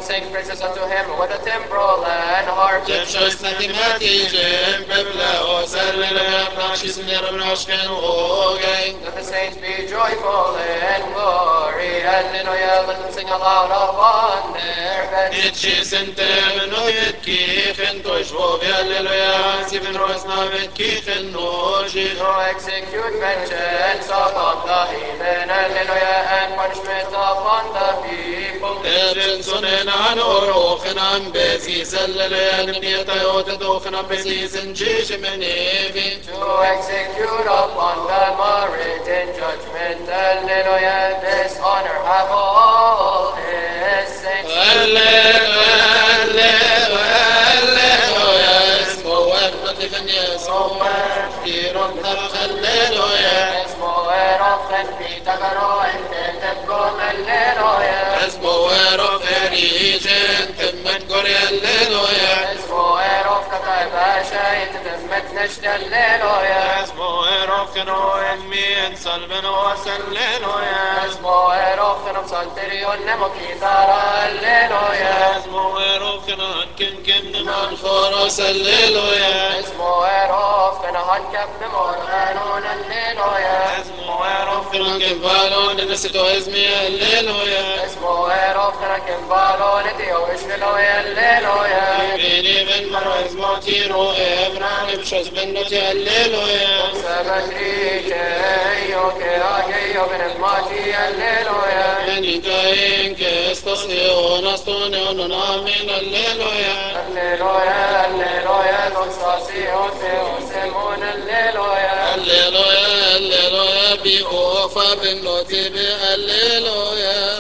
B: sing praises unto him with a timbrel and harp.
C: جب شايس نتيماتي جم ببلا وسلل بناشيس نرناشكن وغاي.
B: Let the saints be joyful in glory. Hallelujah. Let them sing aloud upon their beds.
C: نتشيس انت منو تكيخ انتوش بوبي هللويا سيفن روسنا بتكيخ النوشي.
B: To execute vengeance upon the heathen. Hallelujah. And punishment upon the people.
C: ابن سنين عن أروخن عن بسيس هللويا نميتا يوتدوخن عن بسيس نجيش من إيفي.
B: To execute upon the marriage in judgment. Hallelujah. This honor have all his saints.
C: هللويا هللويا هللويا اسمه وفد من يسوع كثير الحق هللويا
B: اسمه ورفن في تقرأ انت تبقم. Hallelujah.
C: اسمه ورب ريجن تمت قري هللويا
B: اسمه ورف كتابة شايت تمت نشت. Hallelujah.
C: اسمه ورب كنو امي انسل بنوس هللويا
B: اسمه ورف كنو بسلتريون نمو كيتارا. Hallelujah.
C: اسمه ورب كنو كم كم نمان خورس هللويا
B: اسمه ورف كنو هنكب نمور غانون. Hallelujah.
C: اسمه ورب كنو كم بالون نسيتو اسمي هللويا
B: اسمه ورف كنو كمبالو نتيو اشتلو. Hallelujah.
C: بيني من مرو اسمه تيرو افران بشوز بنوتي هللويا
B: Sabatrice, io che age io benedmati. Alleluia.
C: يعني كاين كاستسيون استونيون امين هللويا
B: Alleluia, alleluia, non so se o se o se mon. Alleluia.
C: هللويا هللويا بيوفا بنوتي بهللويا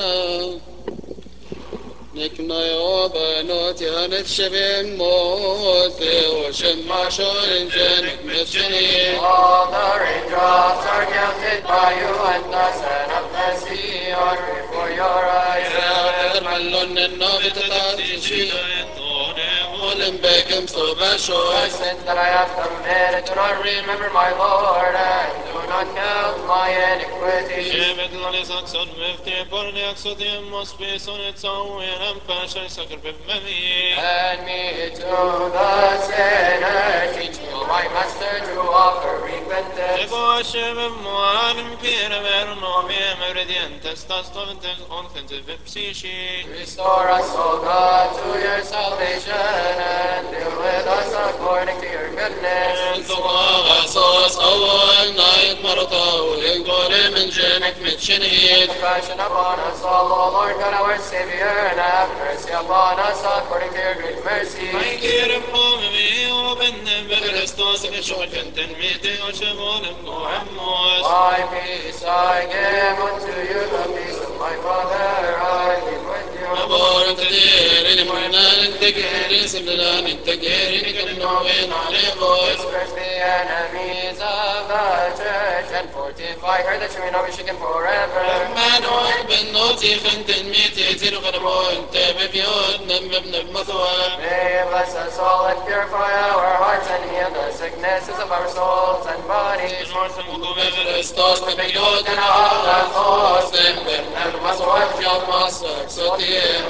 C: نكنا يوبا نوتي هنتشبه موتي وشما شورين جنك متشنين
B: All the raindrops are counted by you, and the sand of the sea are before your eyes.
C: ملون النوبي تتاتشي ولم بكم صوبا شوي
B: I sin that I have committed, do not remember my Lord, and do not count my iniquities.
C: شبك لوني ساكسون مفتي بورني اكسودي مصبيسون تسوي نمباشا سكر بممي
B: And me to the sinner, teach me, my master, to offer repentance.
C: جبو شبب موان بير مرنو بي مردي انت استاستون تنقون كنت ببسيشي
B: Restore us, O God, to your salvation, and deal with us according to your goodness.
C: انتوا غصاص اول نايت مرتا ولنقول من جنك متشنين
B: Compassion upon us, O Lord God, our Savior, and have mercy upon us according to your great mercy.
C: مايكير بحومي وبن بخريستوس بشوك انت ميتي وشمون بمحموس
B: My peace I give unto you, the peace of my Father I leave with you.
C: مبور تديرين مهنان تكيرين سبلان تكيرين كنوين عليكوس
B: Disperse the enemies of the church and fortify her that she may not be shaken forever.
C: لما نوح بنوتي خنتن ميتي تير غربو انت ببيوت من ببن بمثوى
B: May you bless us all and purify our hearts and heal the sicknesses of our souls and bodies.
C: بخريستوس ببيوتنا على خوص ببن المثوى بجاب مصر صوتين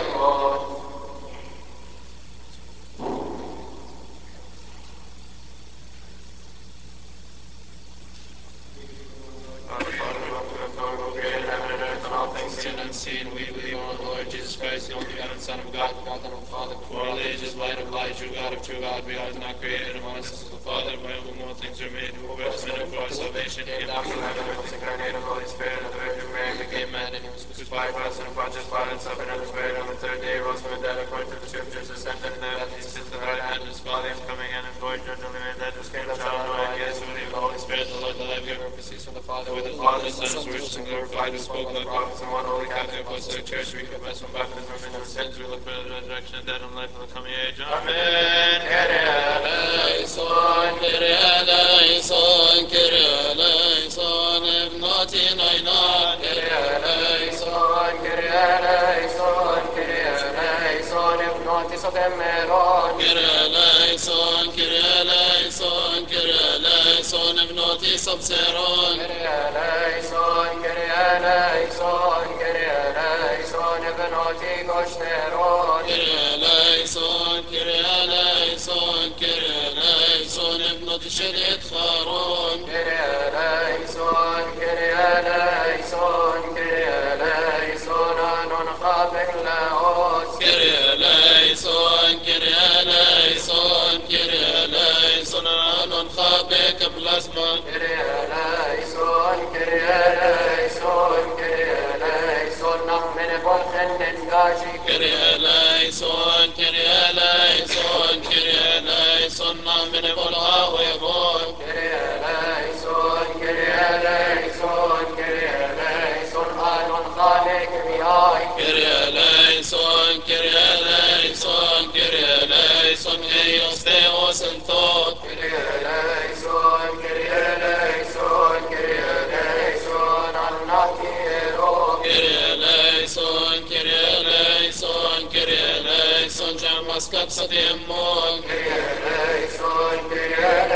C: Seen unseen, we believe on the Lord Jesus Christ, the only begotten Son of God, begotten of the Father, before all ages, light of light, true God of true God, begotten, not created, among us is the Father, by whom all things are made, who was men for our salvation, came down from heaven, and was incarnate of the Holy Spirit, of the Virgin Mary, became man, and he was crucified for us, and Pontius Pilate, suffered and was buried on the third day, rose from the dead, according to the Scriptures, ascended in heaven, he sits at the right hand of his Father, and coming in and going judge only men that was came to shall know, and yes, who believe in the Holy Spirit, the Lord, the life giver, proceeds from the Father, with the Father, the Son, is worshipped and glorified, who spoke by the prophets, and one holy Catholic Apostolic Church, we confess one baptism for remission of sins, we look for the resurrection of dead and life of the coming age. Amen. Kyrie eleison, Kyrie eleison, Kyrie eleison, ابنتي نينان, Kyrie eleison,
B: Kyrie eleison, Kyrie eleison, if not is of emeron.
C: Kyrie eleison, Kyrie eleison, Kyrie eleison, ابنتي subseron.
B: Kyrie eleison, Kyrie eleison, Kyrie eleison, if not is goshneron.
D: كريا ليسون كريا ليسون كريا ليسون ابن تشدد خارون كريا ليسون كريا ليسون كريا ليسون أنون خابك لاوس كريا ليسون كريا ليسون كريا ليسون أنون خابك بلازما كريا ليسون كريا ليسون كريا ليسون نحمل بلخن نتكاشي كريا ليسون كريا ليسون كريا ليسون نحمل بلها ويبون كريا ليسون كريا ليسون كريا ليسون أنون خالق بياي كريا ليسون كريا ليسون كريا ليسون إيوس تيوس انتوت كريا ليسون كريا ليسون كريا ليسون النحكي إيرو كريا ليسون كريا ليسون كريا ليسون جمس كبسة يمون كريا ليسون كريا